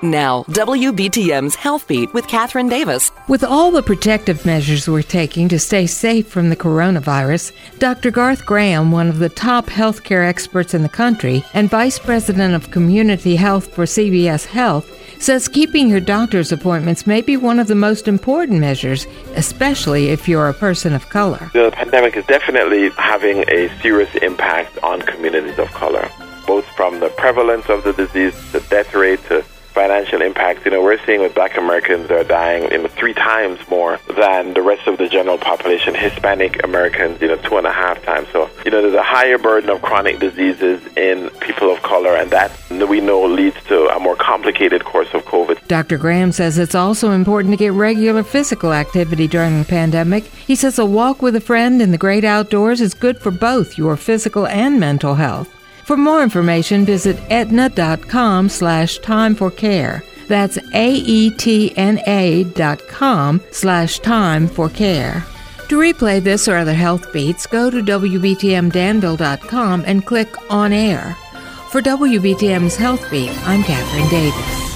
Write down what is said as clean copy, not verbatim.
Now, WBTM's Health Beat with Catherine Davis. With all the protective measures we're taking to stay safe from the coronavirus, Dr. Garth Graham, one of the top healthcare experts in the country and Vice President of Community Health for CVS Health, says keeping your doctor's appointments may be one of the most important measures, especially if you're a person of color. The pandemic is definitely having a serious impact on communities of color, both from the prevalence of the disease, the death rate, to financial impact. We're seeing with Black Americans are dying 3 times more than the rest of the general population. Hispanic Americans, 2.5 times. So, there's a higher burden of chronic diseases in people of color, and that we know leads to a more complicated course of COVID. Dr. Graham says it's also important to get regular physical activity during the pandemic. He says a walk with a friend in the great outdoors is good for both your physical and mental health. For more information, visit Aetna.com/timeforcare. That's AETNA.com/timeforcare. To replay this or other health beats, go to WBTMDanville.com and click On Air. For WBTM's Health Beat, I'm Catherine Davis.